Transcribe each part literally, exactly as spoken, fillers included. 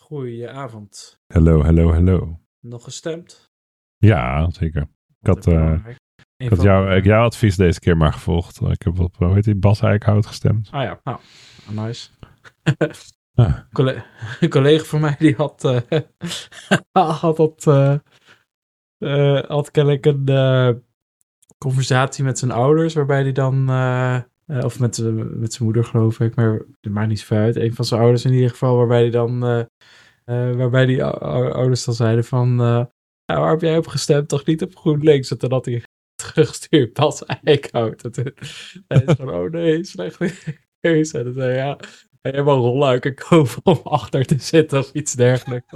Goedenavond. Hallo, hallo, hallo. Nog gestemd? Ja, zeker. Ik had, uh, ik had jou, de... jouw advies deze keer maar gevolgd. Ik heb op, hoe heet die, Bas Eickhout gestemd. Ah ja, nou, nice. ah. Collega, een collega van mij die had, uh, had, dat, uh, uh, had kennelijk een uh, conversatie met zijn ouders, waarbij hij dan, uh, uh, of met, uh, met zijn moeder geloof ik, maar het maakt niet zoveel uit. Een van zijn ouders in ieder geval, waarbij hij dan, uh, uh, waarbij die ou- ouders dan zeiden van, uh, ja, waar heb jij op gestemd? Toch niet op GroenLinks? En toen had hij teruggestuurd, Bas Eickhout. En toen zei hij van, oh nee, slechte keuze. En dan zei hij, ja, helemaal rolluiken kopen om achter te zitten of iets dergelijks.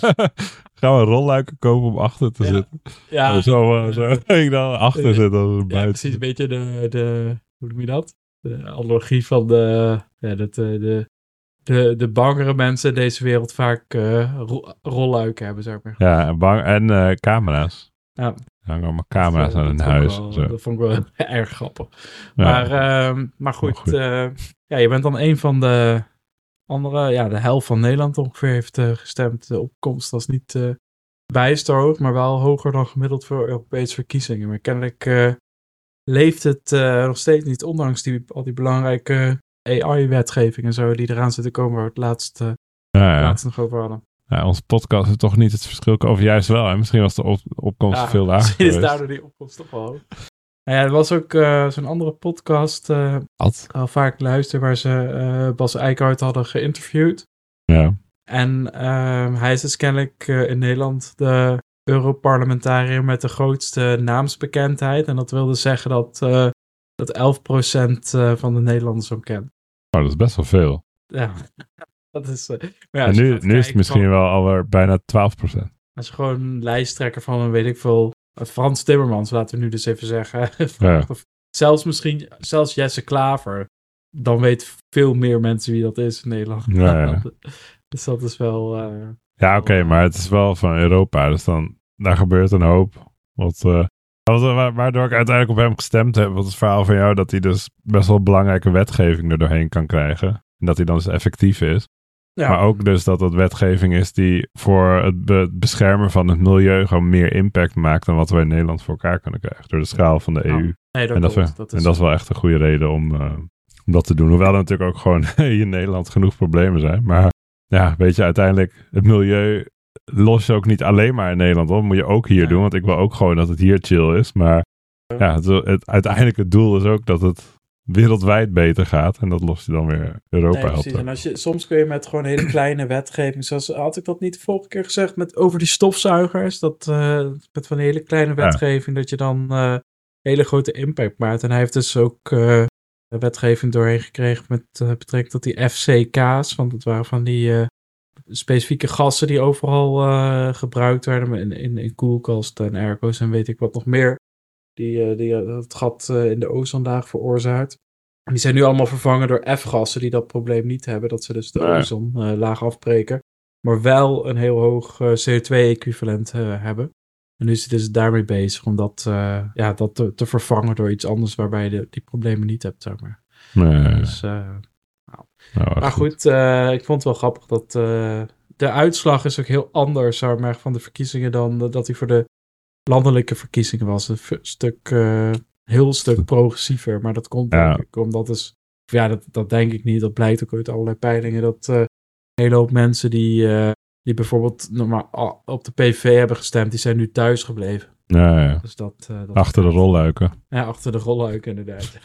Gaan we rolluiken kopen om achter te ja. zitten? Ja. Oh, zo, uh, zo. Ik dan achter zitten als ja, buiten. precies, een beetje de, de, hoe noem je dat? De analogie van de, ja, dat de, de, de, de bangere mensen in deze wereld vaak uh, ro- rolluiken hebben, zeg maar. Ja, bang, en uh, camera's. Ja. Er hangen allemaal camera's dat, aan dat hun huis. Wel, zo. Dat vond ik wel erg grappig. Ja. Maar, uh, maar goed, goed. Uh, ja, je bent dan een van de andere, ja, de helft van Nederland ongeveer heeft uh, gestemd. De opkomst was niet uh, bijster hoog, maar wel hoger dan gemiddeld voor Europese verkiezingen. Maar kennelijk uh, leeft het uh, nog steeds niet, ondanks die, al die belangrijke A I-wetgeving en zo die eraan zitten komen, waar we het laatst, uh, ja, ja. laatst nog over hadden. Ja, onze podcast is toch niet het verschil, of juist wel. Hè? Misschien was de op- opkomst ja, veel lager misschien is geweest. daardoor die opkomst toch wel hoog. Nou ja, er was ook uh, zo'n andere podcast, uh, Wat? al vaak luisteren, waar ze uh, Bas Eickhout hadden geïnterviewd. Ja. En uh, hij is dus kennelijk uh, in Nederland de Europarlementariër met de grootste naamsbekendheid. En dat wilde zeggen dat, uh, dat elf procent uh, van de Nederlanders hem kent. Oh, dat is best wel veel. Ja, dat is... Uh, maar ja, en nu, nu is het misschien van, wel alweer bijna twaalf procent. Als je gewoon een lijsttrekker van een, weet ik veel, Frans Timmermans, laten we nu dus even zeggen. Ja. Of zelfs misschien, zelfs Jesse Klaver. Dan weet veel meer mensen wie dat is in Nederland. Ja, ja. Dus dat is wel... Uh, ja, oké, okay, maar het is wel van Europa. Dus dan, daar gebeurt een hoop. Wat, uh, wat, waardoor ik uiteindelijk op hem gestemd heb. Wat het verhaal van jou, dat hij dus best wel belangrijke wetgeving er doorheen kan krijgen. En dat hij dan dus effectief is. Ja. Maar ook dus dat dat wetgeving is die voor het be- beschermen van het milieu gewoon meer impact maakt dan wat we in Nederland voor elkaar kunnen krijgen. Door de schaal van de E U. Oh, nee, dat en, dat, klopt, we, dat is... en dat is wel echt een goede reden om, uh, om dat te doen. Hoewel er natuurlijk ook gewoon hier in Nederland genoeg problemen zijn. Maar ja, weet je, uiteindelijk het milieu los je ook niet alleen maar in Nederland op. Dat moet je ook hier ja. doen, want ik wil ook gewoon dat het hier chill is. Maar ja, het, het, uiteindelijk het doel is ook dat het wereldwijd beter gaat. En dat lost je dan weer Europa nee, helpt. Precies. En als je, soms kun je met gewoon hele kleine wetgeving, zoals had ik dat niet de vorige keer gezegd, met over die stofzuigers, dat uh, met van een hele kleine wetgeving, ja. dat je dan uh, hele grote impact maakt. En hij heeft dus ook uh, wetgeving doorheen gekregen met uh, betrekking tot die F C K's, want het waren van die uh, specifieke gassen die overal uh, gebruikt werden in, in, in koelkasten en airco's en weet ik wat nog meer. Die, uh, die uh, het gat uh, in de ozonlaag veroorzaakt. Die zijn nu allemaal vervangen door F-gassen die dat probleem niet hebben. Dat ze dus de ja. ozonlaag uh, afbreken. Maar wel een heel hoog uh, C O twee equivalent uh, hebben. En nu is hij dus daarmee bezig om dat, uh, ja, dat te, te vervangen door iets anders waarbij je de, die problemen niet hebt. Zeg maar. Nee. Dus, uh, nou. Nou, maar goed, uh, ik vond het wel grappig dat uh, de uitslag is ook heel anders zeg maar, van de verkiezingen dan uh, dat hij voor de landelijke verkiezingen was. Een f- stuk, uh, heel stuk progressiever. Maar dat komt ja. denk ik omdat dus, ja, dat, dat denk ik niet. Dat blijkt ook uit allerlei peilingen. Dat uh, een hele hoop mensen die, uh, die bijvoorbeeld normaal op de P V hebben gestemd, die zijn nu thuis gebleven. Ja, ja. Dus dat, uh, dat achter de rolluiken. Ja, achter de rolluiken inderdaad.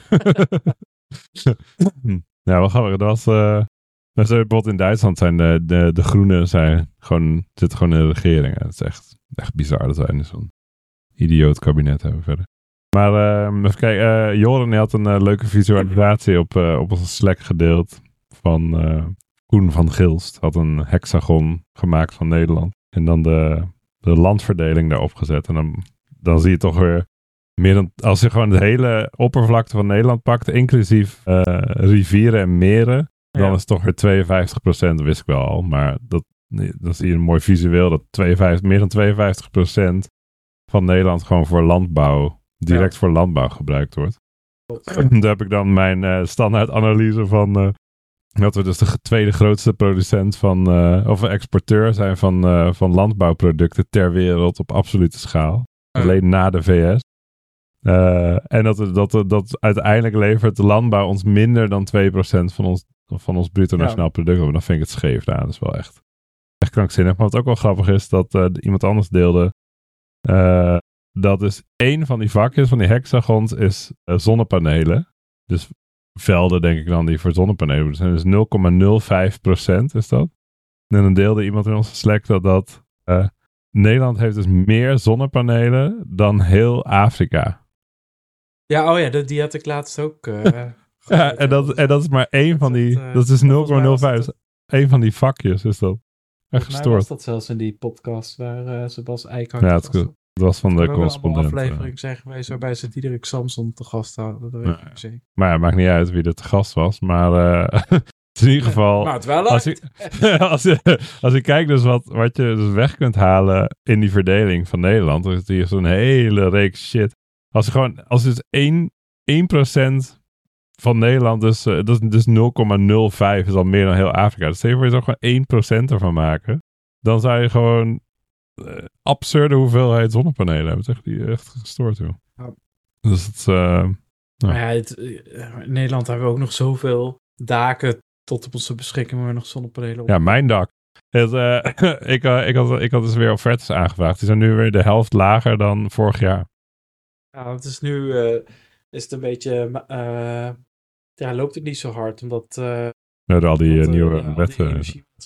ja, wat grappig. Dat was... Uh... Bijvoorbeeld in Duitsland zijn de, de, de groenen zijn gewoon, zitten gewoon in de regering. Het is echt, echt bizar dat wij nu zo'n idioot kabinet hebben verder. Maar uh, even kijken, uh, Joren had een uh, leuke visualisatie op, uh, op onze Slack gedeeld van uh, Koen van Gilst. Had een hexagon gemaakt van Nederland. En dan de, de landverdeling daarop gezet. En dan, dan zie je toch weer meer dan, als je gewoon de hele oppervlakte van Nederland pakt, inclusief uh, rivieren en meren. Dan ja. is het toch weer tweeënvijftig procent, wist ik wel al. Maar dat, dan zie je een mooi visueel dat tweeënvijftig, meer dan tweeënvijftig procent van Nederland gewoon voor landbouw, direct ja. voor landbouw gebruikt wordt. Daar heb ik dan mijn uh, standaard analyse van, uh, Dat we dus de tweede grootste producent van, uh, of exporteur zijn van, uh, van landbouwproducten ter wereld op absolute schaal. Uh. Alleen na de V S. Uh, en dat, dat, dat uiteindelijk levert de landbouw ons minder dan twee procent van ons, van ons bruto nationaal ja. product. Dan vind ik het scheef. Nou, dat is wel echt, echt krankzinnig. Maar wat ook wel grappig is, dat uh, iemand anders deelde. Uh, dat is één van die vakjes, van die hexagons, is uh, zonnepanelen. Dus velden, denk ik dan, die voor zonnepanelen zijn. Dus nul komma nul vijf procent is dat. En dan deelde iemand in onze Slack dat dat... Uh, Nederland heeft dus meer zonnepanelen dan heel Afrika. Ja, oh ja, die, die had ik laatst ook. Uh, ja, en dat, en dat is maar één van die... Dat, uh, dat is dus nul komma nul vijf. Eén van die vakjes is dat. Echt gestoord. Mij was dat zelfs in die podcast waar uh, Sebas Eickhout ja, het was. Het was van de correspondent. Er een aflevering zijn geweest waarbij ze Diederik Samson te gast hadden. Dat weet ja. ik zeker. Maar ja, maakt niet uit wie er te gast was. Maar uh, in ieder geval... maar het wel als je, als, je, als je kijkt dus wat, wat je dus weg kunt halen in die verdeling van Nederland. Dan is hier zo'n hele reeks shit. Als je gewoon... Als dus één procent van Nederland... Dus, uh, dus, dus nul komma nul vijf is al meer dan heel Afrika. Dus stel je voor je zou gewoon één procent ervan maken. Dan zou je gewoon... Uh, absurde hoeveelheid zonnepanelen hebben. Het is echt, die, echt gestoord, joh. Ja. Dus het... Uh, nou. Maar ja, het, uh, in Nederland hebben we ook nog zoveel daken tot op onze beschikking waar we nog zonnepanelen op. Ja, mijn dak. Het, uh, ik, uh, ik, had, ik had dus weer offertes aangevraagd. Die zijn nu weer de helft lager dan vorig jaar. Ja, het is nu... Uh, is het een beetje... Uh, ja, loopt het niet zo hard, omdat... Uh, ja, door al die uh, nieuwe uh, wetten.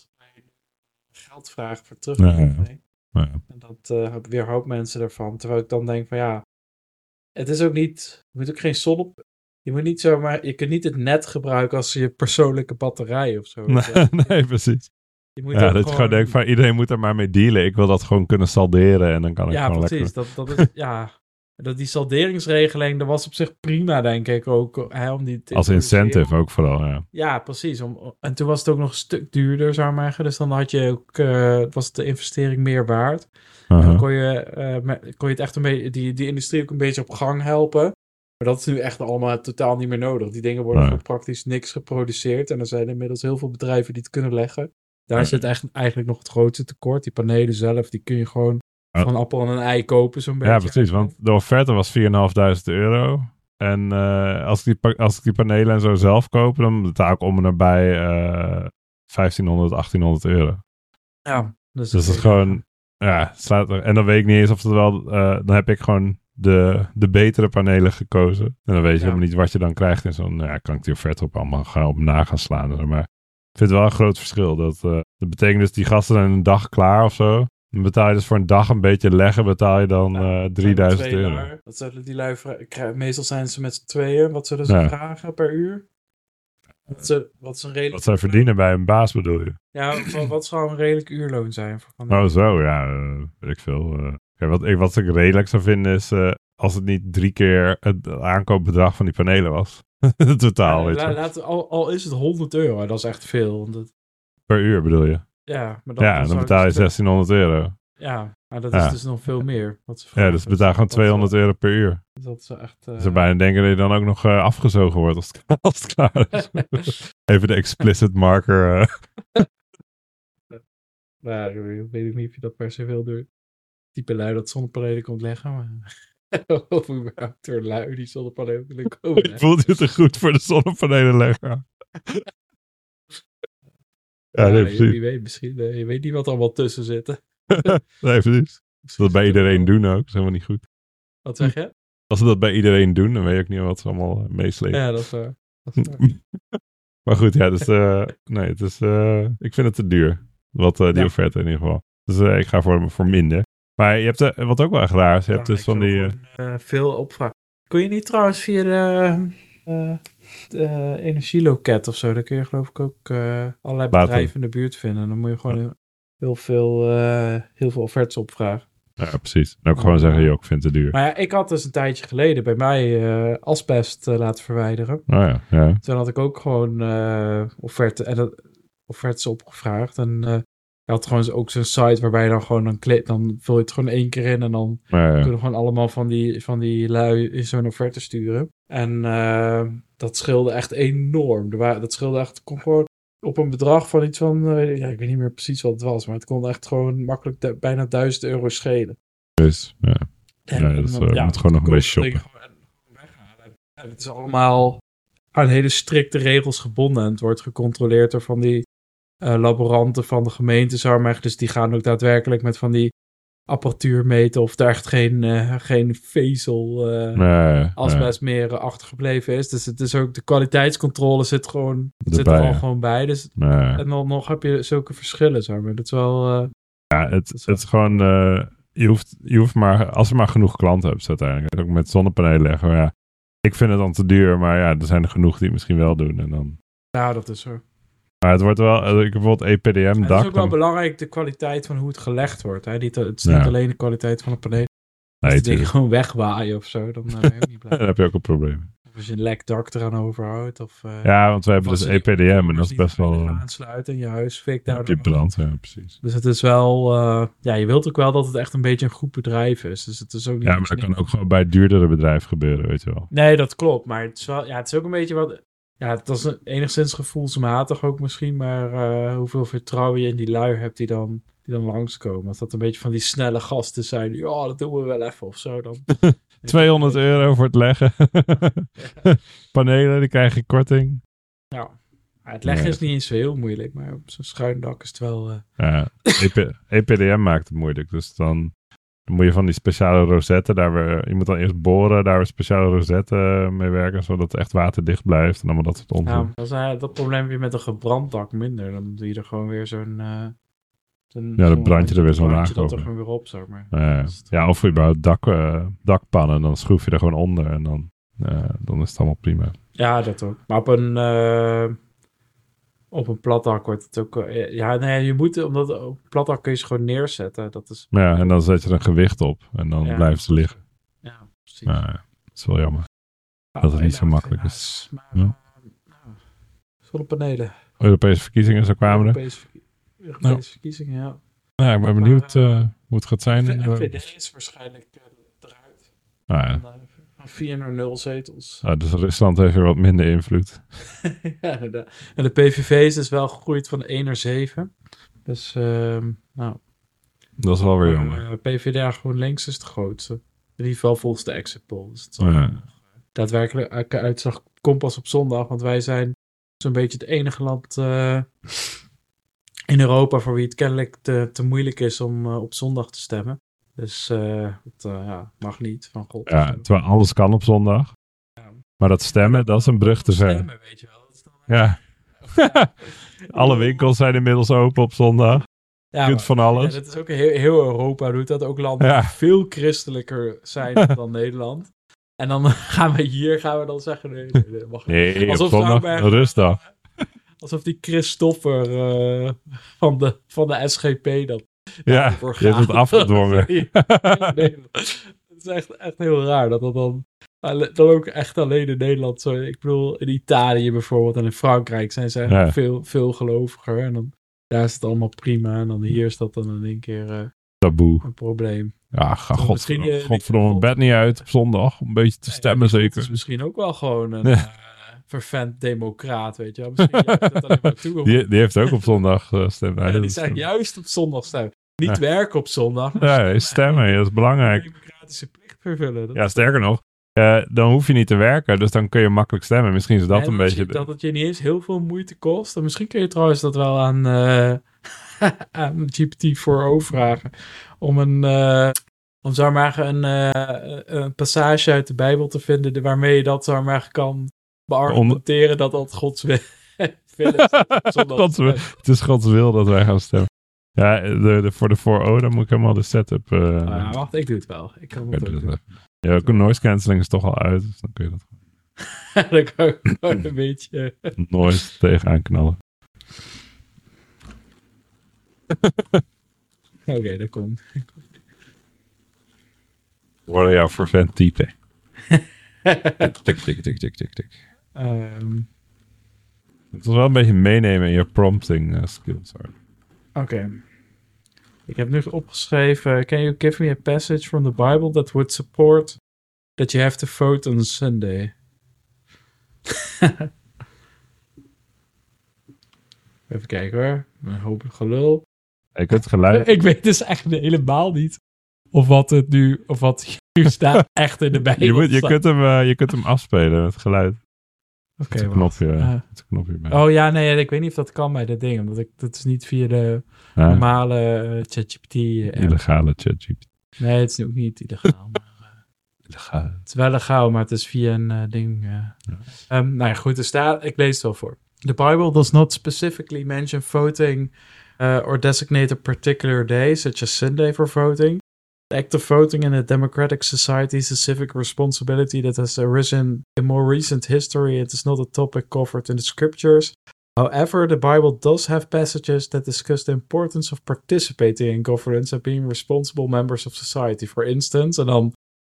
Geld vragen voor terug. Ja, ja. Ja. En dat uh, weerhoudt mensen ervan. Terwijl ik dan denk van ja, het is ook niet, je moet ook geen zon op, je moet niet zomaar, je kunt niet het net gebruiken als je persoonlijke batterij of zo. Nee, nee precies. Je moet ja, dat gewoon... je gewoon denkt van iedereen moet er maar mee dealen. Ik wil dat gewoon kunnen salderen en dan kan ik ja, gewoon precies. lekker... Dat, dat is, ja, dat die salderingsregeling, dat was op zich prima, denk ik ook. Hè, om die als incentive ook vooral, ja. Ja, precies. Om, en toen was het ook nog een stuk duurder, zou ik maar zeggen. Dus dan had je ook, uh, was de investering meer waard. Uh-huh. En dan kon je, uh, met, kon je het echt een beetje, die, die industrie ook een beetje op gang helpen. Maar dat is nu echt allemaal totaal niet meer nodig. Die dingen worden nee. voor praktisch niks geproduceerd. En er zijn inmiddels heel veel bedrijven die het kunnen leggen. Daar is het echt, eigenlijk nog het grootste tekort. Die panelen zelf, die kun je gewoon van een appel en een ei kopen, zo'n beetje. Ja, precies. Want de offerte was vierduizend vijfhonderd euro. En uh, als, ik die, als ik die panelen en zo zelf koop, dan betaal ik om en nabij uh, vijftienhonderd, achttienhonderd euro. Ja. Dus, dus dat is gewoon... Ja, slaat er, en dan weet ik niet eens of het wel... Uh, dan heb ik gewoon de, de betere panelen gekozen. En dan weet je ja. helemaal niet wat je dan krijgt. En zo, nou ja, kan ik die offerte op allemaal gaan op na gaan slaan. Maar ik vind het wel een groot verschil. Dat, uh, dat betekent dus die gasten zijn een dag klaar of zo. Dan betaal je dus voor een dag een beetje leggen, betaal je dan ja, uh, drieduizend euro. Lui. Wat zullen die lui vragen? Meestal zijn ze met z'n tweeën. Wat zullen ze ja. vragen per uur? Wat, ze, wat is een redelijk... Wat zij verdienen bij een baas, bedoel je? Ja, wat, wat zou een redelijk uurloon zijn? Voor oh, zo, ja, uh, weet ik veel. Uh, kijk, wat, ik, wat ik redelijk zou vinden is, uh, als het niet drie keer het aankoopbedrag van die panelen was. Totaal, ja, weet la, je. Laat, al, al is het honderd euro, dat is echt veel. Want het... Per uur bedoel je? Ja, maar dan, ja, dan, dan betaal je zestienhonderd euro. Ja, maar dat is ja. dus nog veel meer. Wat ze ja, dus betaal gewoon tweehonderd euro per uur. Dus dat is echt... Uh... Dus bijna denken dat je dan ook nog uh, afgezogen wordt als het, als het klaar is. Even de explicit marker. Uh. Nou, ik weet niet of je dat per se wil doen. Type lui dat zonnepanelen komt leggen, maar... of überhaupt door lui die zonnepanelen willen komen. Ik voelde je te goed voor de zonnepanelen leggen. Ja, ja, nee, je, je weet misschien, uh, je weet niet wat er allemaal tussen zit. Nee, precies. Als ze dat bij iedereen doen ook, is helemaal niet goed. Wat zeg je? Als ze dat bij iedereen doen, dan weet je ook niet wat ze allemaal uh, meeslepen. Ja, dat is waar. Dat is waar. Maar goed, ja, dus, uh, nee, het is, uh, ik vind het te duur. Wat uh, die ja. offerte in ieder geval. Dus uh, ik ga voor, voor minder. Maar je hebt, uh, wat ook wel echt raar is, je hebt ja, dus van die... Uh, uh, veel opvragen. Kon je niet trouwens via de... Uh, Uh, energieloket of zo, daar kun je geloof ik ook uh, allerlei bedrijven in de buurt vinden. Dan moet je gewoon ja. heel veel uh, heel veel offertes opvragen. Ja, precies. En ook gewoon uh, zeggen, joh, ik vind het te duur. Maar ja, ik had dus een tijdje geleden bij mij uh, asbest uh, laten verwijderen. Oh ja, ja. Toen had ik ook gewoon uh, offerte, en dat, offertes opgevraagd. En uh, je had gewoon ook zo'n site waarbij je dan gewoon dan klik, dan vul je het gewoon één keer in en dan ja, ja. kunnen gewoon allemaal van die, van die lui in zo'n offerte sturen. En uh, dat scheelde echt enorm. Er waren, dat scheelde echt, kon gewoon op een bedrag van iets van, uh, ja, ik weet niet meer precies wat het was, maar het kon echt gewoon makkelijk du- bijna duizend euro schelen. Dus, ja. En, Ja, dus, uh, ja, moet gewoon nog een beetje shoppen. Gewoon weghalen. En het is allemaal aan hele strikte regels gebonden. En het wordt gecontroleerd door van die uh, laboranten van de gemeente, zou maar. Dus die gaan ook daadwerkelijk met van die apparatuur meten of er echt geen, uh, geen vezel uh, nee, asbest nee. meer uh, achtergebleven is. Dus het is ook, de kwaliteitscontrole zit gewoon zit er al ja. gewoon bij. Dus, nee. En dan nog heb je zulke verschillen, zeg maar. Dat is wel... Uh, ja, het, is, het is gewoon... Uh, je, hoeft, je hoeft maar... Als je maar genoeg klanten hebt, uiteindelijk. Ook met zonnepanelen leggen. Ja, ik vind het dan te duur, maar ja, er zijn er genoeg die het misschien wel doen. En dan... Ja, dat is zo. Maar het wordt wel... Ik heb bijvoorbeeld E P D M-dak. Het is ook wel dan... belangrijk, de kwaliteit van hoe het gelegd wordt. Hè? Niet, het is niet ja. alleen de kwaliteit van het paneel. Nee, als die dingen gewoon wegwaaien of zo, dan ben je ook niet blij. Dan heb je ook een probleem. Of als je een lek dak eraan overhoudt. Of, uh, ja, want we hebben dus E P D M en dat is best wel... aansluiten in je huis, fik daar. Heb je brand, ja, precies. Dus het is wel... Uh, ja, je wilt ook wel dat het echt een beetje een goed bedrijf is. Dus het is ook niet... Ja, maar dat kan ook gewoon bij het duurdere bedrijf gebeuren, weet je wel. Nee, dat klopt. Maar het is wel... Ja, het is ook een beetje wat... Ja, het is een, enigszins gevoelsmatig ook misschien, maar uh, hoeveel vertrouwen je in die lui hebt die dan, die dan langskomen. Als dat een beetje van die snelle gasten zijn, ja, oh, dat doen we wel even of zo. Dan tweehonderd euro voor het leggen. Ja. Panelen, die krijg je korting. Ja, het leggen nee. is niet eens zo heel moeilijk, maar op zo'n schuin dak is het wel... Uh... Ja, E P D M maakt het moeilijk, dus dan... Dan moet je van die speciale rosetten, daar we, je moet dan eerst boren, daar we speciale rosetten mee werken, zodat het echt waterdicht blijft en allemaal dat soort onzin. Ja, dat, is, uh, dat probleem heb je met een gebrand dak minder. Dan doe je er gewoon weer zo'n... Uh, zo'n ja, dan brand je er weer zo'n laag over. Dat er gewoon weer op, zeg maar. Uh, ja, of überhaupt dak, uh, dakpannen, dan schroef je er gewoon onder en dan, uh, dan is het allemaal prima. Ja, dat ook. Maar op een... Uh, Op een platdak wordt het ook... Uh, ja, nee, je moet... Omdat op een platdak kun je ze gewoon neerzetten. Dat is... Ja, en dan zet je er een gewicht op. En dan ja, blijven ze liggen. Ja, precies. Nou, ja, dat is wel jammer. Ja, dat het niet zo makkelijk is. Maar, ja. uh, zonnepanelen. Europese verkiezingen, zo kwamen er. Europese, verkie- Europese nou. verkiezingen, ja. Nou, ik ben benieuwd uh, hoe het gaat zijn. De V V D is waarschijnlijk uh, eruit. Ah, ja. Van vier naar nul zetels. Ah, dus Rusland heeft weer wat minder invloed. Ja, de, en de P V V is dus wel gegroeid van één naar zeven. Dus, uh, nou... Dat is wel weer jammer. Uh, P V D A GroenLinks is de grootste. In ieder geval volgens de exit poll. Dus het oh, ja. Daadwerkelijk uitzag komt pas op zondag. Want wij zijn zo'n beetje het enige land uh, in Europa voor wie het kennelijk te, te moeilijk is om uh, op zondag te stemmen. Dus uh, het uh, ja, mag niet van God. Ja, terwijl alles kan op zondag. Ja. Maar dat stemmen, dat is een brug te ver. Stemmen, weet je wel. Dat is dan ja. Alle winkels zijn inmiddels open op zondag. Ja, je kunt van alles. Ja, dat is ook heel, heel Europa doet dat. Ook landen ja. die veel christelijker zijn dan Nederland. En dan gaan we hier, gaan we dan zeggen, nee, nee, nee mag niet. Nee, alsof zondag een rustdag. Alsof die Christopher uh, van, de, van de S G P dat ja, je hebt het afgedwongen. nee, nee, dat is echt, echt heel raar dat dat dan, dan ook echt alleen in Nederland zo. Ik bedoel, in Italië bijvoorbeeld en in Frankrijk zijn ze ja. veel, veel geloviger. En dan daar is het allemaal prima. En dan hier is dat dan in één keer uh, taboe. Een probleem. Ja, ga god, godverdomme godverdomme mijn bed niet uit op zondag. Om een beetje te stemmen ja, zeker. Het is misschien ook wel gewoon een ja. uh, vervent democraat, weet je wel. Misschien juist het alleen maar toe. Die, die heeft ook op zondag uh, stemmen. Ja, die zijn juist op zondag stemmen. Niet ja. werken op zondag. Ja, stemmen, stemmen dat is belangrijk. Een democratische plicht vervullen. Dat ja, sterker nog. Uh, dan hoef je niet te werken, dus dan kun je makkelijk stemmen. Misschien is dat nee, een beetje... Dat het je niet eens heel veel moeite kost. En misschien kun je trouwens dat wel aan, uh, aan G P T voor overvragen. Om een, uh, om zou maar een, uh, een passage uit de Bijbel te vinden waarmee je dat zou maar kan beargumenteren dat dat Gods wil is. Gods wil. Het is Gods wil dat wij gaan stemmen. Ja, de, de, voor de four O, dan moet ik helemaal de setup... Uh, oh ja, wacht, ik doe het wel. Ik kan het ook doen. Ja, noise cancelling is toch al uit, dus dan kun je dat gewoon. Dan kan ik gewoon een beetje... noise tegenaan knallen. Oké, okay, dat komt. Worden jouw vervent type. tik, tik, tik, tik, tik, tik. Um, Het was wel een beetje meenemen in je prompting uh, skills. Oké. Okay. Ik heb nu opgeschreven... Can you give me a passage from the Bible that would support that you have to vote on Sunday? Even kijken hoor. Een hoop gelul. Je kunt geluid... Ik weet dus echt helemaal niet of wat het nu, of wat hier staat echt in de Bijbel Je, moet, je, staat. kunt hem, uh, je kunt hem afspelen met geluid. Oké, Met een wacht. knopje, Uh, met een knopje bij. Oh ja, nee, ik weet niet of dat kan bij dit ding. Omdat ik, dat is niet via de Ja. normale uh, ChatGPT. Uh, Illegale ChatGPT. Nee, het is ook niet illegaal. Maar, uh, Illegaal. het is wel legaal, maar het is via een uh, ding. Uh. Ja. Um, nou ja, goed, er staat, ik lees het wel voor. The Bible does not specifically mention voting uh, or designate a particular day, such as Sunday, for voting. The act of voting in a democratic society is a civic responsibility that has arisen in more recent history. It is not a topic covered in the scriptures. However, the Bible does have passages that discuss the importance of participating in governance and being responsible members of society. For instance, en dan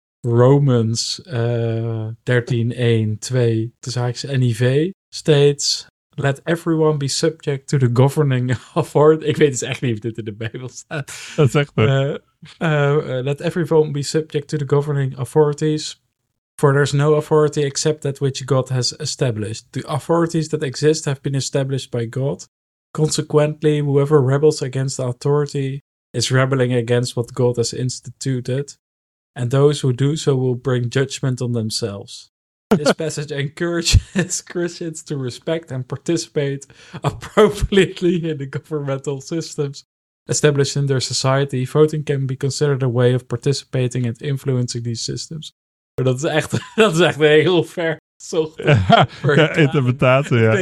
Romans uh, dertien, één, twee, dus eigenlijk N I V, states... Let everyone be subject to the governing authority. Ik weet dus echt niet of dit in de Bijbel staat. Dat is echt uh, uh, uh, Let everyone be subject to the governing authorities. For there is no authority except that which God has established. The authorities that exist have been established by God. Consequently, whoever rebels against the authority is rebelling against what God has instituted. And those who do so will bring judgment on themselves. This passage encourages Christians to respect and participate appropriately in the governmental systems established in their society. Voting can be considered a way of participating and influencing these systems. Maar dat is echt, dat is echt een heel ver zocht. Ja, ja, interpretatie, ja.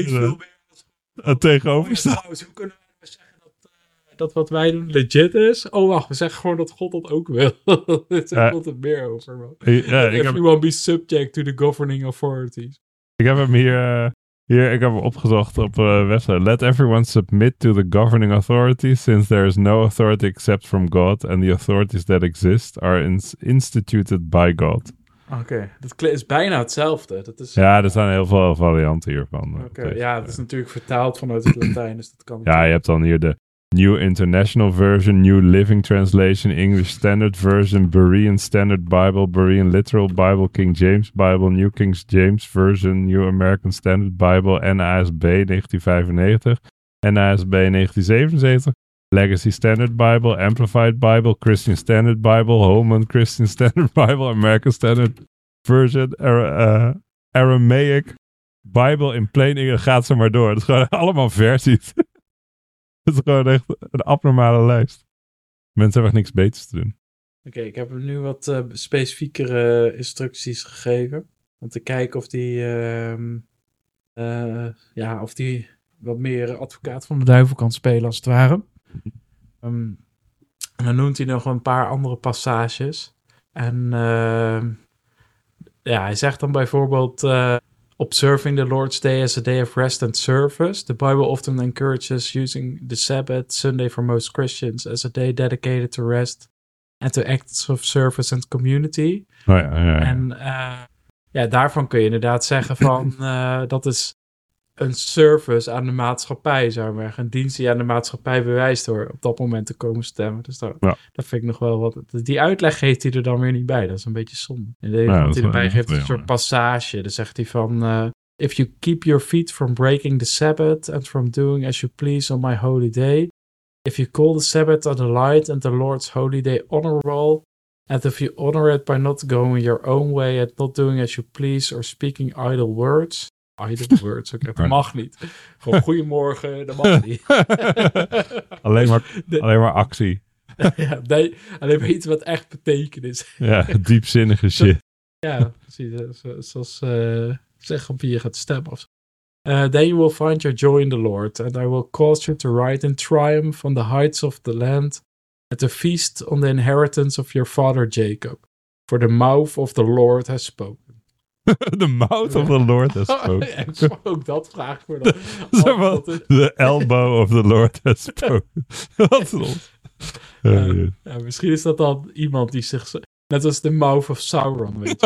Het tegenovergestelde. Hoe kunnen we zeggen dat, uh, dat wat wij doen legit is? Oh wacht, we zeggen gewoon dat God dat ook wil. Er ja. komt er meer over, man. Ja, Everyone heb... be subject to the governing authorities. Ik heb hem hier, uh, hier ik heb hem opgezocht op de uh, website. Let everyone submit to the governing authorities, since there is no authority except from God, and the authorities that exist are ins- instituted by God. Oké, okay. Dat is bijna hetzelfde. Dat is, ja, er zijn heel veel varianten hiervan. Oké, okay. Ja, dat is natuurlijk vertaald vanuit het Latijn, dus dat kan. Ja, je hebt dan hier de New International Version, New Living Translation, English Standard Version, Berean Standard Bible, Berean Literal Bible, King James Bible, New King James Version, New American Standard Bible, N A S B negentien vijfennegentig, N A S B negentien zevenenzeventig, Legacy Standard Bible, Amplified Bible, Christian Standard Bible, Holman Christian Standard Bible, American Standard Version, Ara- uh, Aramaic Bible in plain English. Gaat ze maar door. Het is gewoon allemaal versies. Het is gewoon echt een abnormale lijst. Mensen hebben echt niks beters te doen. Oké, okay, ik heb hem nu wat uh, specifiekere instructies gegeven. Om te kijken of die, uh, uh, ja, of die wat meer advocaat van de duivel kan spelen als het ware. Um, en dan noemt hij nog een paar andere passages. En uh, ja, hij zegt dan bijvoorbeeld... Uh, Observing the Lord's Day as a day of rest and service. The Bible often encourages using the Sabbath, Sunday for most Christians, as a day dedicated to rest and to acts of service and community. Oh ja, ja, ja. En uh, ja, daarvan kun je inderdaad zeggen van, uh, dat is een service aan de maatschappij, zou maar een dienst die aan de maatschappij bewijst door op dat moment te komen stemmen. Dus dat, ja. dat vind ik nog wel wat. Die uitleg geeft hij er dan weer niet bij. Dat is een beetje zonde. En de ja, wat hij erbij geeft is een soort passage. Dan zegt hij van, uh, if you keep your feet from breaking the Sabbath and from doing as you please on my holy day, if you call the Sabbath a delight and the Lord's holy day honorable, and if you honor it by not going your own way and not doing as you please or speaking idle words, idle words, oké, dat mag niet. Gewoon goedemorgen, dat mag niet. alleen, maar, de, alleen maar actie. Ja, nee, alleen maar iets wat echt betekenis. Ja, diepzinnige shit. Ja, precies. Zoals uh, zeggen op wie je gaat stemmen. Of uh, then you will find your joy in the Lord, and I will cause you to ride in triumph on the heights of the land, and to feast on the inheritance of your father Jacob. For the mouth of the Lord has spoken. The mouth of the Lord has spoken. Ja, ook dat vraag voor dan. The elbow of the Lord has spoken. Wat is uh, ja, misschien is dat dan iemand die zich... Net als de mouth of Sauron, weet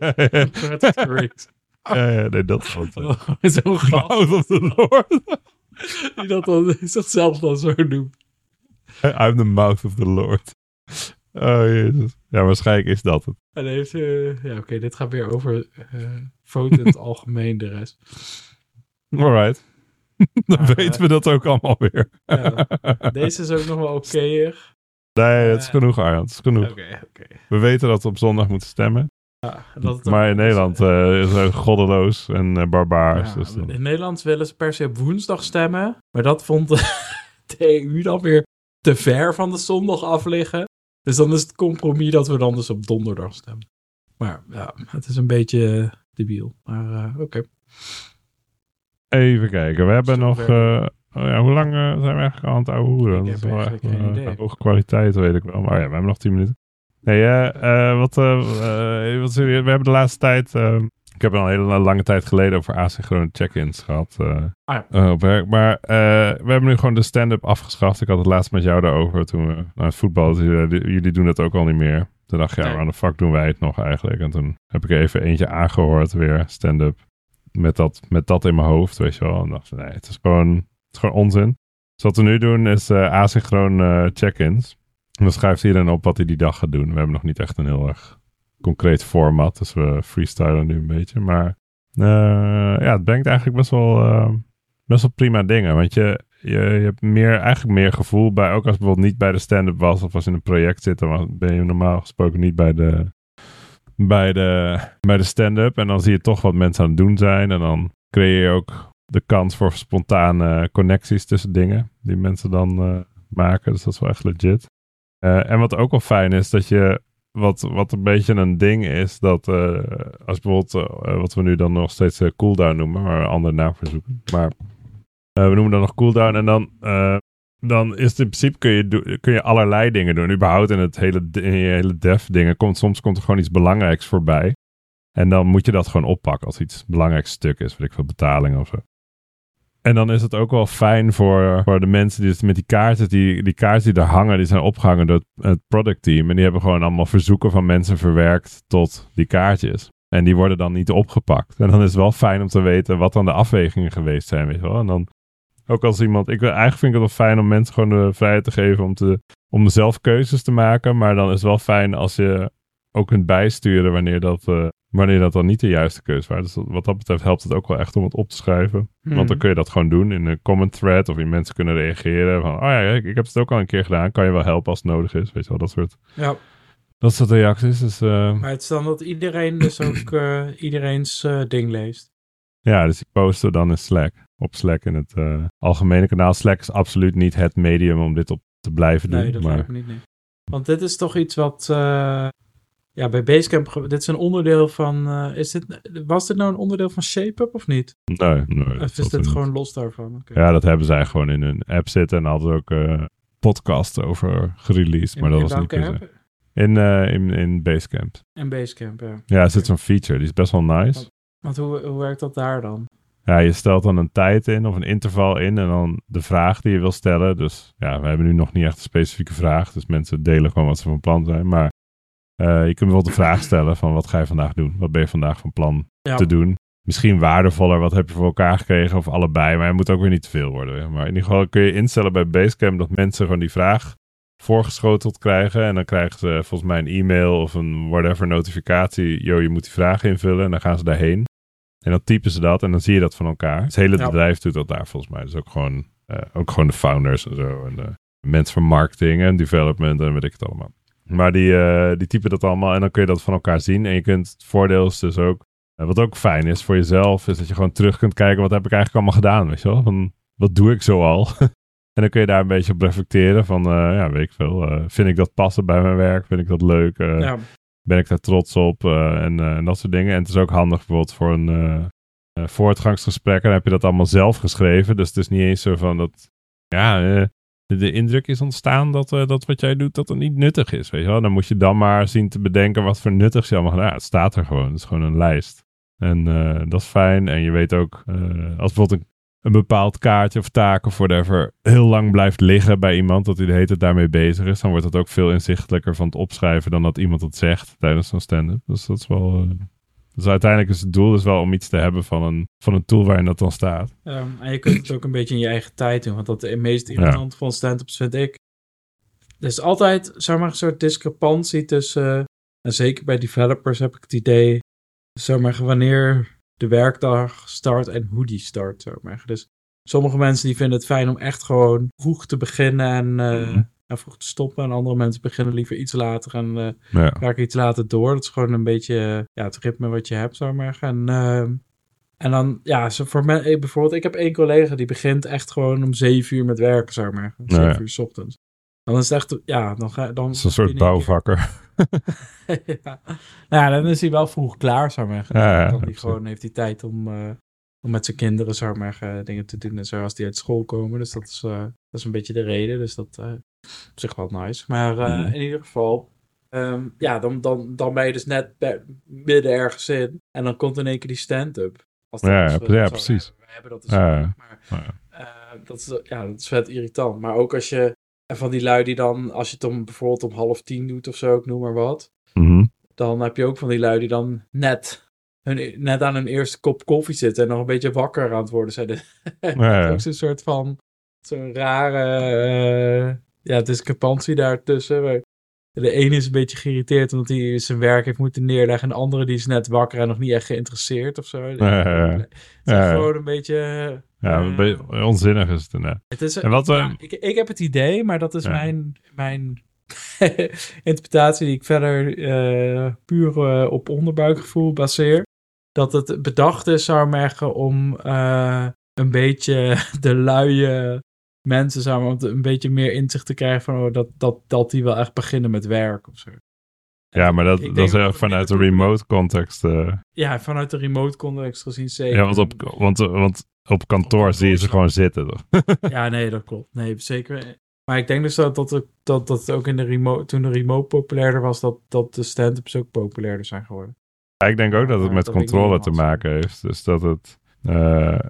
je. Ja, ja, nee, dat is wel Zo'n gast. Mouth of the Lord. Die dat dan zichzelf dan zo noemt. I'm the mouth of the Lord. Oh, jezus. Ja, waarschijnlijk is dat het. En heeft, uh, ja, oké, okay, dit gaat weer over uh, foto in het algemeen, de rest. Alright. Dan Maar, weten uh, we dat ook allemaal weer. Ja, deze is ook nog wel oké-er. Nee, het is genoeg, Arjan. Het is genoeg. Oké, okay, oké. Okay. We weten dat we op zondag moeten stemmen. Ja, dat het maar in Nederland uh, is het goddeloos en uh, barbaars. Ja, dus dan... In Nederland willen ze per se op woensdag stemmen. Maar dat vond de E U dan weer te ver van de zondag af liggen. Dus dan is het compromis dat we dan dus op donderdag stemmen. Maar ja, het is een beetje debiel. Maar uh, oké. Okay. Even kijken. We hebben Zo nog... Uh, oh ja, hoe lang uh, zijn we eigenlijk aan het ouwe hoeren? Ik heb eigenlijk geen uh, idee. Hoge kwaliteit, weet ik wel. Maar ja, we hebben nog tien minuten. Nee, uh, uh, wat, uh, uh, wat, we hebben de laatste tijd... Uh, ik heb al een hele lange tijd geleden over asynchrone check-ins gehad. Uh, ah, ja. uh, op werk. Maar uh, we hebben nu gewoon de stand-up afgeschaft. Ik had het laatst met jou daarover toen we naar het voetbal. Uh, jullie doen dat ook al niet meer. Toen dacht ik, ja, nee. Waarom de fuck doen wij het nog eigenlijk? En toen heb ik even eentje aangehoord weer, stand-up. Met dat, met dat in mijn hoofd, weet je wel. En dacht, nee, het is gewoon, het is gewoon onzin. Dus wat we nu doen is uh, asynchroon uh, check-ins. En dan schrijft iedereen op wat hij die dag gaat doen. We hebben nog niet echt een heel erg concreet format. Dus we freestylen nu een beetje. Maar uh, ja, het brengt eigenlijk best wel, uh, best wel prima dingen. Want je, je, je hebt meer, eigenlijk meer gevoel bij... Ook als je bijvoorbeeld niet bij de stand-up was of als je in een project zit... dan ben je normaal gesproken niet bij de... Bij de, bij de stand-up. En dan zie je toch wat mensen aan het doen zijn. En dan creëer je ook de kans voor spontane connecties tussen dingen. Die mensen dan uh, maken. Dus dat is wel echt legit. Uh, en wat ook wel fijn is, dat je... Wat, wat een beetje een ding is, dat uh, als bijvoorbeeld... Uh, wat we nu dan nog steeds uh, cooldown noemen. Maar een andere naam voor zoeken. Maar uh, we noemen dat nog cooldown. En dan... Uh, Dan is het in principe kun je, do- kun je allerlei dingen doen. Überhaupt in het hele, in je hele dev dingen. Komt, soms komt er gewoon iets belangrijks voorbij. En dan moet je dat gewoon oppakken als iets belangrijks stuk is. Weet ik veel, betaling of zo. En dan is het ook wel fijn voor, voor de mensen die met die kaarten. Die, die kaarten die daar hangen, die zijn opgehangen door het, het product team. En die hebben gewoon allemaal verzoeken van mensen verwerkt tot die kaartjes. En die worden dan niet opgepakt. En dan is het wel fijn om te weten wat dan de afwegingen geweest zijn. Weet je wel. En dan... Ook als iemand... Ik, eigenlijk vind ik het wel fijn om mensen gewoon de vrijheid te geven om, te, om zelf keuzes te maken. Maar dan is het wel fijn als je ook kunt bijsturen wanneer dat, uh, wanneer dat dan niet de juiste keuze was. Dus wat dat betreft helpt het ook wel echt om het op te schrijven. Mm. Want dan kun je dat gewoon doen in een comment thread. Of in mensen kunnen reageren van... Oh ja, ik, ik heb het ook al een keer gedaan. Kan je wel helpen als het nodig is. Weet je wel, dat soort... Ja. Dat soort reacties. Dus, uh... Maar het is dan dat iedereen dus ook uh, iedereen's uh, ding leest. Ja, dus die posten dan in Slack. Op Slack in het uh, algemene kanaal. Slack is absoluut niet het medium om dit op te blijven doen. Nee, dat maar... lijkt me niet, nee. Want dit is toch iets wat... Uh, ja, bij Basecamp... Dit is een onderdeel van... Uh, is dit, was dit nou een onderdeel van ShapeUp of niet? Nee, nee. Of is dit gewoon niet. Los daarvan? Okay. Ja, dat hebben zij gewoon in hun app zitten. En hadden ook uh, podcasts over gereleased. In, maar dat in was niet per app? se. In, uh, in, in Basecamp. In Basecamp, ja. Ja, er zit zo'n feature. Die is best wel nice. Want, want hoe, hoe werkt dat daar dan? Ja, je stelt dan een tijd in of een interval in en dan de vraag die je wil stellen. Dus ja, we hebben nu nog niet echt een specifieke vraag. Dus mensen delen gewoon wat ze van plan zijn. Maar uh, je kunt bijvoorbeeld de vraag stellen van wat ga je vandaag doen? Wat ben je vandaag van plan ja. te doen? Misschien waardevoller, wat heb je voor elkaar gekregen of allebei. Maar het moet ook weer niet te veel worden. Maar in ieder geval kun je instellen bij Basecamp dat mensen gewoon die vraag voorgeschoteld krijgen. En dan krijgen ze volgens mij een e-mail of een whatever notificatie. Yo, je moet die vraag invullen en dan gaan ze daarheen. En dan typen ze dat en dan zie je dat van elkaar. Het hele ja. bedrijf doet dat daar volgens mij. Dus ook gewoon, uh, ook gewoon de founders en zo. En de mensen van marketing en development en weet ik het allemaal. Maar die, uh, die typen dat allemaal en dan kun je dat van elkaar zien. En je kunt, het voordeel is dus ook, uh, wat ook fijn is voor jezelf, is dat je gewoon terug kunt kijken, wat heb ik eigenlijk allemaal gedaan, weet je wel? Van, wat doe ik zo al? En dan kun je daar een beetje op reflecteren van, uh, ja, weet ik veel. Uh, vind ik dat passen bij mijn werk? Vind ik dat leuk? Uh, ja. Ben ik daar trots op uh, en, uh, en dat soort dingen. En het is ook handig bijvoorbeeld voor een uh, uh, voortgangsgesprek. En dan heb je dat allemaal zelf geschreven. Dus het is niet eens zo van dat... Ja, uh, de, de indruk is ontstaan dat, uh, dat wat jij doet, dat het niet nuttig is. Weet je wel? Dan moet je dan maar zien te bedenken wat voor nuttigs je allemaal gedaan. Ja, het staat er gewoon. Het is gewoon een lijst. En uh, dat is fijn. En je weet ook, uh, als bijvoorbeeld een, een bepaald kaartje of taak of whatever heel lang blijft liggen bij iemand, dat hij de hele tijd daarmee bezig is, dan wordt het ook veel inzichtelijker van het opschrijven dan dat iemand het zegt tijdens zo'n stand-up. Dus dat is wel... Uh, dus uiteindelijk is het doel dus wel om iets te hebben van een, van een tool waarin dat dan staat. Um, en je kunt het ook een beetje in je eigen tijd doen, want dat het meest irritant ja. van stand-ups vind ik. Er is altijd, zeg maar, een soort discrepantie tussen, en zeker bij developers heb ik het idee, zeg maar, wanneer de werkdag start en hoe die start, zeg maar. Dus sommige mensen die vinden het fijn om echt gewoon vroeg te beginnen en, uh, mm-hmm. en vroeg te stoppen. En andere mensen beginnen liever iets later en uh, ja. werken iets later door. Dat is gewoon een beetje uh, ja, het ritme wat je hebt, zou ik maar zeggen. En, uh, en dan, ja, zo voor mij, bijvoorbeeld, ik heb één collega die begint echt gewoon om zeven uur met werken, zou ik maar zeggen. Zeven ja. uur 's ochtends. Dan is het echt, ja, dan ga dan. Dat is een soort bouwvakker. ja. Nou ja, dan is hij wel vroeg klaar, zou ik maar zeggen. Ja, ja, dan hij gewoon heeft hij tijd om, uh, om met zijn kinderen, zou ik maar zeggen, dingen te doen. En zo als die uit school komen. Dus dat is, uh, dat is een beetje de reden. Dus dat uh, op zich wel nice. Maar uh, mm. in ieder geval, um, ja, dan, dan, dan ben je dus net bij, midden ergens in. En dan komt in één keer die stand-up. Als dat ja, is, ja, uh, ja precies. Hebben. We hebben dat dus ja, ook, maar ja. Uh, dat, is, ja, dat is vet irritant. Maar ook als je, en van die lui die dan, als je het om, bijvoorbeeld om half tien doet of zo, ik noem maar wat. Mm-hmm. Dan heb je ook van die lui die dan net, hun, net aan hun eerste kop koffie zitten en nog een beetje wakker aan het worden zijn. Ja, ja. Ook zo'n soort van, zo'n rare uh, ja, discrepantie daartussen. De ene is een beetje geïrriteerd omdat hij zijn werk heeft moeten neerleggen. En de andere die is net wakker en nog niet echt geïnteresseerd of zo. Ja, ja, ja. Het is ja, gewoon een beetje... Ja, uh, een beetje onzinnig is het inderdaad. Het is, en wat, ja, uh, ik, ik heb het idee, maar dat is ja. mijn, mijn interpretatie die ik verder uh, puur uh, op onderbuikgevoel baseer. Dat het bedacht is, zou ik zeggen, om uh, een beetje de luie... mensen samen om een beetje meer inzicht te krijgen van oh, dat, dat, dat die wel echt beginnen met werk of zo. Ja, maar dat, dat is echt vanuit de remote context. Uh... Ja, vanuit de remote context gezien zeker. Ja, want op, want, want op kantoor op zie je ze gewoon zitten, toch? Ja, nee, dat klopt. Nee, zeker. Maar ik denk dus dat dat, dat, dat ook in de remote, toen de remote populairder was, dat, dat de stand-ups ook populairder zijn geworden. Ja, ik denk ook dat het met dat controle te maken heeft. Dus dat het uh,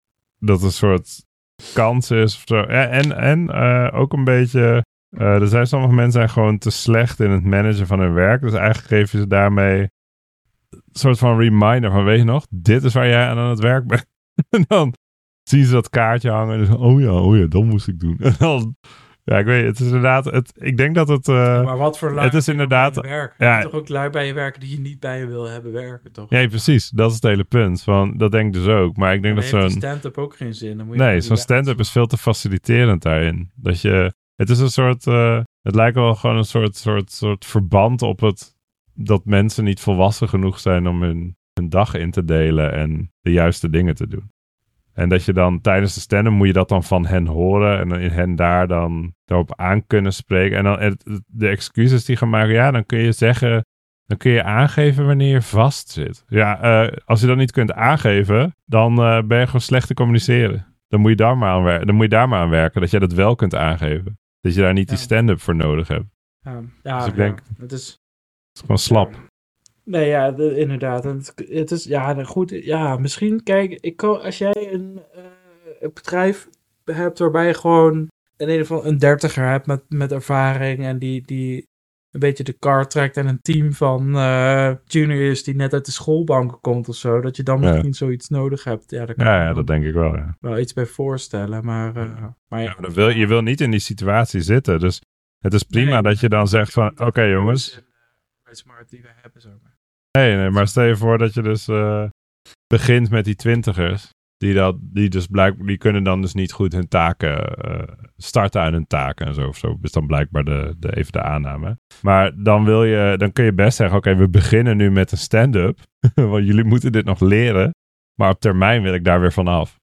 dat een soort kans is of zo. Ja, en en uh, ook een beetje... Uh, er zijn sommige mensen zijn gewoon te slecht in het managen van hun werk. Dus eigenlijk geef je ze daarmee een soort van reminder van, weet je nog, dit is waar jij aan het werk bent. En dan zien ze dat kaartje hangen en dan, oh ja, oh ja, dat moest ik doen. En dan, ja, ik weet het is inderdaad, het, ik denk dat het... Uh, ja, maar wat voor lui het is inderdaad, bij je werk? Ja, je toch ook lui bij je werken die je niet bij je wil hebben werken, toch? Ja, precies. Dat is het hele punt. Van, dat denk ik dus ook. Maar ik denk maar dat zo'n... heeft die stand-up ook geen zin. Dan moet je nee, zo'n stand-up is veel te faciliterend daarin. Dat je... Het is een soort... Uh, het lijkt wel gewoon een soort, soort, soort verband op het... dat mensen niet volwassen genoeg zijn om hun, hun dag in te delen en de juiste dingen te doen. En dat je dan tijdens de stand-up moet je dat dan van hen horen en dan in hen daar dan daarop aan kunnen spreken. En dan het, de excuses die gaan maken, ja, dan kun je zeggen, dan kun je aangeven wanneer je vast zit. Ja, uh, als je dat niet kunt aangeven, dan uh, ben je gewoon slecht te communiceren. Dan moet je daar maar aan werken, dan moet je daar maar aan werken, dat jij dat wel kunt aangeven. Dat je daar niet ja. die stand-up voor nodig hebt. Ja, ja, dus ik denk, ja, het is, het is gewoon slap. Ja. Nee, ja, de, inderdaad. Het, het is, ja, goed, ja, misschien, kijk, ik kan, als jij een, uh, een bedrijf hebt waarbij je gewoon in ieder geval een dertiger hebt met, met ervaring en die, die een beetje de kar trekt en een team van uh, juniors die net uit de schoolbanken komt of zo, dat je dan ja. misschien zoiets nodig hebt. Ja, daar kan ja, ja dat denk ik wel, ja. Wel iets bij voorstellen, maar... Uh, maar ja, ja, maar dan wil, je wil niet in die situatie zitten, dus het is prima nee, dat je dan zegt van, oké okay, jongens... smart die we hebben, zo maar. Nee, nee, maar stel je voor dat je dus uh, begint met die twintigers. Die, dat, die, dus blijk, die kunnen dan dus niet goed hun taken uh, starten aan hun taken en zo of zo. Is dan blijkbaar de, de, even de aanname. Maar dan, wil je, dan kun je best zeggen, oké, okay, we beginnen nu met een stand-up. Want jullie moeten dit nog leren. Maar op termijn wil ik daar weer vanaf.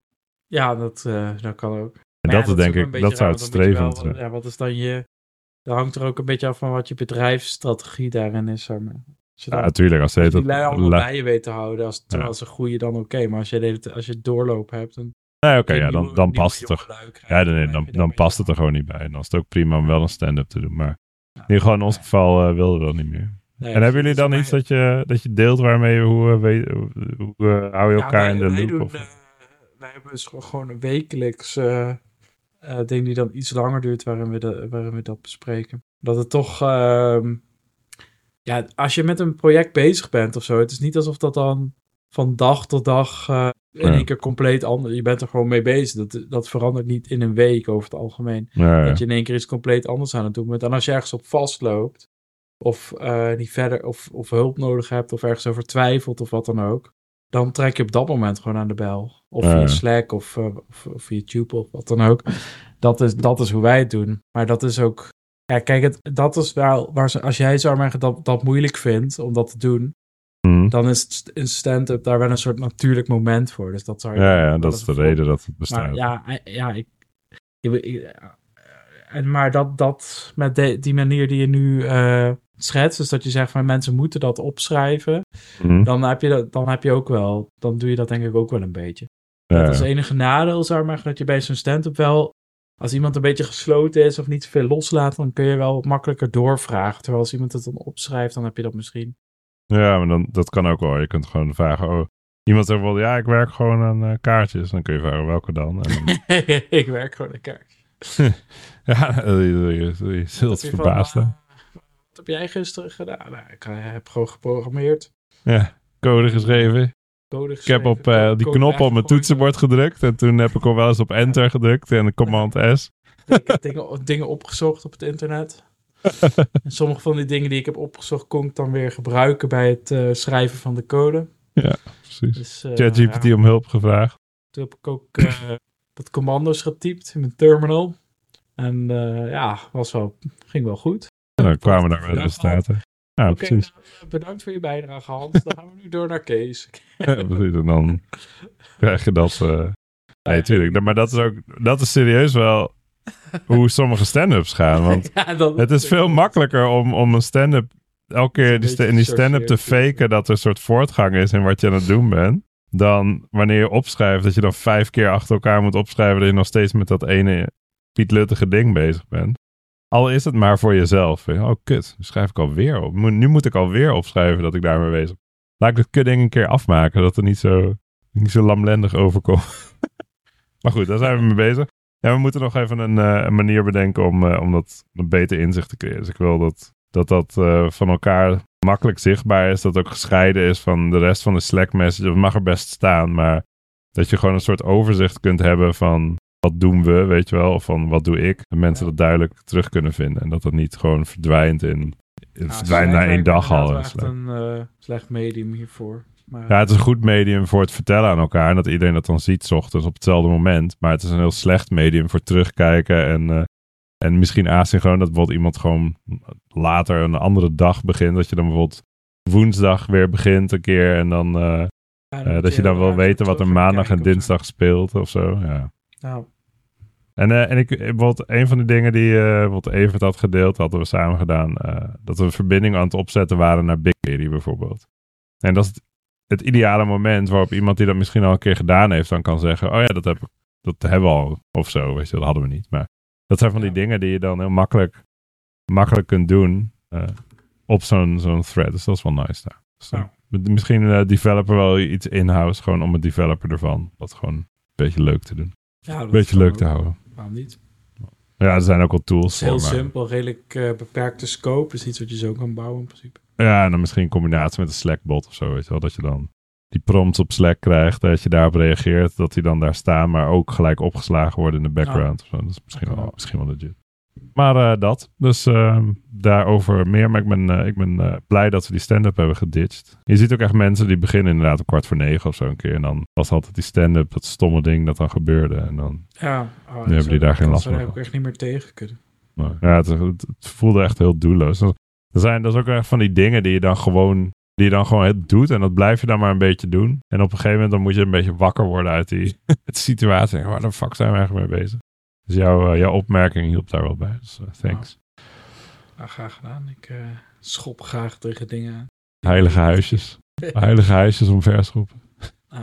Ja, dat, uh, dat kan ook. En dat, ja, dat denk ik, dat zou het streven zijn. Ja, wat is dan je... Dat hangt er ook een beetje af van wat je bedrijfsstrategie daarin is. Zeg maar. Als je dan, ja, natuurlijk. Als, als je die lui allemaal bij je weet te houden, als, ja. als een goede dan oké. Okay. Maar als je, de, als je het doorloop hebt... Dan, nee, oké, okay, ja, dan, dan past het toch. Ja, nee, nee, dan, dan past het er gewoon niet bij. En dan is het ook prima om wel een stand-up te doen. Maar ja, in ieder geval in ons ja. geval uh, wilden we dat niet meer. Nee, en hebben jullie dan iets dat je, dat je deelt waarmee je, hoe, uh, weet, hoe, hoe uh, hou je elkaar ja, wij, in de wij loop? Doen, of? Uh, wij hebben dus gewoon een wekelijks uh, uh, ding die dan iets langer duurt waarin we, de, waarin we dat bespreken. Dat het toch... Uh, ja, als je met een project bezig bent of zo, het is niet alsof dat dan van dag tot dag uh, in één ja. keer compleet anders... Je bent er gewoon mee bezig. Dat, dat verandert niet in een week over het algemeen. Ja, ja. Dat je in één keer iets compleet anders aan het doen bent. En als je ergens op vastloopt, of uh, niet verder, of, of hulp nodig hebt, of ergens over twijfelt, of wat dan ook, dan trek je op dat moment gewoon aan de bel. Of Ja, via ja. Slack of, uh, of, of via Tube of wat dan ook. Dat is, dat is hoe wij het doen. Maar dat is ook... Ja, kijk, het, dat is wel... Waar ze, als jij zou maar dat, dat moeilijk vindt om dat te doen... Mhm. dan is het in stand-up daar wel een soort natuurlijk moment voor. Dus dat zou je... Ja, ja, wel dat eens is de voor- reden dat het bestaat. Maar ja, ja ik... ik, ik en maar dat, dat met de, die manier die je nu uh, schetst... dus dat je zegt van mensen moeten dat opschrijven... Mhm. dan heb je dat, dan heb je ook wel... dan doe je dat denk ik ook wel een beetje. Ja, Dat is ja. het enige nadeel, zou ik maar zeggen, dat je bij zo'n stand-up wel... als iemand een beetje gesloten is of niet te veel loslaat... dan kun je wel wat makkelijker doorvragen. Terwijl als iemand het dan opschrijft, dan heb je dat misschien... Ja, maar dan, dat kan ook wel. Je kunt gewoon vragen, oh, iemand zegt wel, ja, ik werk gewoon aan uh, kaartjes. Dan kun je vragen, welke dan? En dan ik werk gewoon een kaart. ja, je, je, je, je zult Dat verbaasd van, zijn. uh, wat heb jij gisteren gedaan? Nou, ik uh, heb gewoon geprogrammeerd. Ja, code geschreven. Code Ik heb geschreven, op uh, code- die code knop op mijn weggegooid. toetsenbord gedrukt. En toen heb ik al wel eens op enter gedrukt en command S. Ik heb dingen, dingen opgezocht op het internet. En sommige van die dingen die ik heb opgezocht... kon ik dan weer gebruiken bij het uh, schrijven van de code. Ja, precies. Dus, uh, ChatGPT ja. om hulp gevraagd. Toen heb ik ook uh, wat commando's getypt in mijn terminal. En uh, ja, was wel, ging wel goed. En dan kwamen daar wel de resultaten. Ja, Oké, precies. nou, bedankt voor je bijdrage, Hans. Dan gaan we nu door naar Kees. Ja, precies. En dan krijg je dat... Uh... Nee, tuurlijk. Maar dat is ook... Dat is serieus wel hoe sommige stand-ups gaan. Want Ja, dat- het is veel makkelijker om, om een stand-up... Elke keer die sta- in die stand-up te faken dat er een soort voortgang is in wat je aan het doen bent. Dan wanneer je opschrijft, dat je dan vijf keer achter elkaar moet opschrijven dat je nog steeds met dat ene pietluttige ding bezig bent. Al is het maar voor jezelf. Weet je, oh kut, nu schrijf ik alweer op. Mo- Nu moet ik alweer opschrijven dat ik daarmee bezig ben. Laat ik dat kutding een keer afmaken, dat het niet zo, niet zo lamlendig overkomt. Maar goed, daar zijn we mee bezig. Ja, we moeten nog even een, uh, een manier bedenken om, uh, om dat een beter inzicht te creëren. Dus ik wil dat dat, dat uh, van elkaar makkelijk zichtbaar is. Dat het ook gescheiden is van de rest van de Slack message. Het mag er best staan, maar dat je gewoon een soort overzicht kunt hebben van wat doen we, weet je wel. Of van wat doe ik. En mensen Ja. dat duidelijk terug kunnen vinden. En dat dat niet gewoon verdwijnt in... in Nou, verdwijnt Slack na één lijkt me dag al. inderdaad in wel Slack. echt een uh, slecht medium hiervoor. Maar, Ja, het is een goed medium voor het vertellen aan elkaar. En dat iedereen dat dan ziet 's ochtends op hetzelfde moment. Maar het is een heel slecht medium voor terugkijken. En, uh, en misschien asynchroon. Dat bijvoorbeeld iemand gewoon later een andere dag begint. Dat je dan bijvoorbeeld woensdag weer begint een keer. En dan uh, ja, uh, dat je dan wil weten wat er maandag en dinsdag speelt of zo. Ja. Nou, En, uh, en ik, bijvoorbeeld een van de dingen die uh, bijvoorbeeld Evert had gedeeld, hadden we samen gedaan. Uh, dat we een verbinding aan het opzetten waren naar BigQuery bijvoorbeeld. En dat is het, het ideale moment waarop iemand die dat misschien al een keer gedaan heeft, dan kan zeggen, oh ja, dat, heb, dat hebben we al of zo. Weet je, dat hadden we niet. Maar dat zijn van die Ja. dingen die je dan heel makkelijk, makkelijk kunt doen uh, op zo'n, zo'n thread. Dus dat is wel nice daar. Dus, uh, Ja. misschien uh, developer wel iets in-house, gewoon om het developer ervan. Dat gewoon een beetje leuk te doen. ja, dat Een beetje kan leuk ook. te houden. Waarom niet? Ja, er zijn ook wel Het tools is heel voor. Maar... simpel, redelijk uh, beperkte scope. Is iets wat je zo kan bouwen in principe. Ja, en dan misschien in combinatie met een Slack-bot of zo, weet je wel. Dat je dan die prompts op Slack krijgt, dat je daarop reageert, dat die dan daar staan, maar ook gelijk opgeslagen worden in de background. Of zo. Dat is misschien wel, misschien wel legit. Maar uh, dat. Dus uh, daarover meer. Maar ik ben, uh, ik ben uh, blij dat we die stand-up hebben geditcht. Je ziet ook echt mensen die beginnen inderdaad om kwart voor negen of zo een keer. En dan was altijd die stand-up, dat stomme ding dat dan gebeurde. En dan Ja, oh, nu hebben die daar geen last meer meer van. van. Ik echt niet meer tegen kunnen. Maar, ja, het, het, het voelde echt heel doelloos. Er zijn, dat is ook echt van die dingen die je dan gewoon, die je dan gewoon het doet. En dat blijf je dan maar een beetje doen. En op een gegeven moment dan moet je een beetje wakker worden uit die situatie. Waar de fuck zijn we eigenlijk mee bezig? Dus jouw, uh, jouw opmerking hielp daar wel bij. Dus uh, thanks. Nou, graag gedaan. Ik uh, schop graag tegen dingen aan. Heilige huisjes. Heilige huisjes omverschoppen. Nou,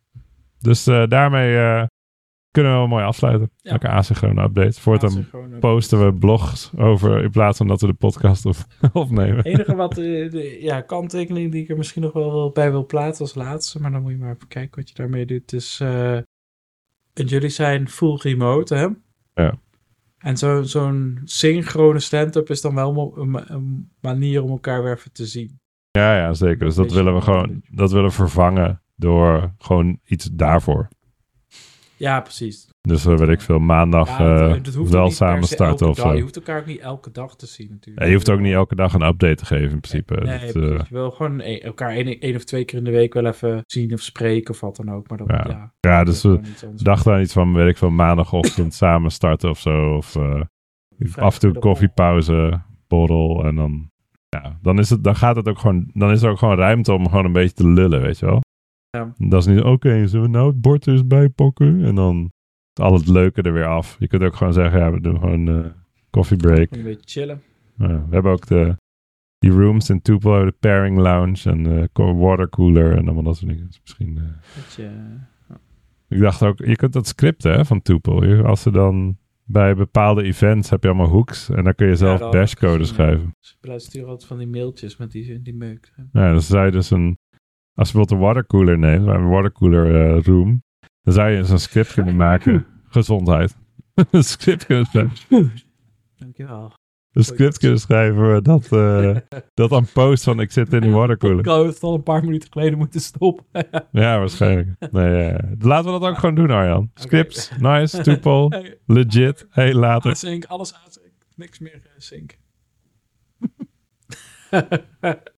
Dus uh, daarmee uh, kunnen we wel mooi afsluiten. Ja. Lekker asynchrone update. Voortaan asynchroon ook. posten we blogs over in plaats van dat we de podcast op, opnemen. Het enige wat, uh, de ja, kanttekening die ik er misschien nog wel bij wil plaatsen als laatste, maar dan moet je maar even kijken wat je daarmee doet, is, uh, en jullie zijn full remote, hè? Ja. En zo, zo'n synchrone stand-up is dan wel mo- een, een manier om elkaar weer even te zien. Ja, ja, zeker. Dus dat Beetje willen we gewoon, dat willen we vervangen door gewoon iets daarvoor. Ja, precies. Dus uh, weet ik veel, maandag ja, uh, dat, dat hoeft wel niet per samen se starten elke of dag. zo. Je hoeft elkaar ook niet elke dag te zien natuurlijk. Ja, je hoeft ook niet elke dag een update te geven in principe. Nee, dat, nee uh, precies. Je wil gewoon een, elkaar één, één of twee keer in de week wel even zien of spreken of wat dan ook. Maar dat, ja. ja, ja, dus we dachten aan iets van, weet ik veel, maandagochtend samen starten of zo. Of uh, af en toe koffiepauze, borrel en dan... Ja, dan, is het, dan gaat het ook gewoon... Dan is er ook gewoon ruimte om gewoon een beetje te lullen, weet je wel? Ja. Dat is niet, oké, okay, zullen we nou het bord eens bijpakken? En dan is al het leuke er weer af. Je kunt ook gewoon zeggen, ja, we doen gewoon uh, koffiebreak. Een beetje chillen. Ja, we hebben ook de... Die rooms in Tupelo, de pairing lounge en de watercooler en allemaal dat soort dingen. Dus misschien... Uh... Beetje, uh, Ik dacht ook, je kunt dat scripten hè, van Tupelo. Als ze dan... Bij bepaalde events heb je allemaal hooks en dan kun je zelf ja, bashcode schrijven. Ze sturen altijd van die mailtjes met die, die meuk. Ja, dan zou je dus een... Als je bijvoorbeeld een watercooler neemt, een watercooler uh, room, dan zou je eens een script kunnen maken. Gezondheid. Een script kunnen schrijven. Dankjewel. Een script kunnen schrijven dat, uh, dat dan post van ik zit in die watercooler. Ik had het al een paar minuten geleden moeten stoppen. Ja, waarschijnlijk. Nee, uh, laten we dat ook gewoon doen, Arjan. Scripts, okay. Nice, Tupelo, hey. Legit. Hey, later. Async, alles async. Niks meer sync.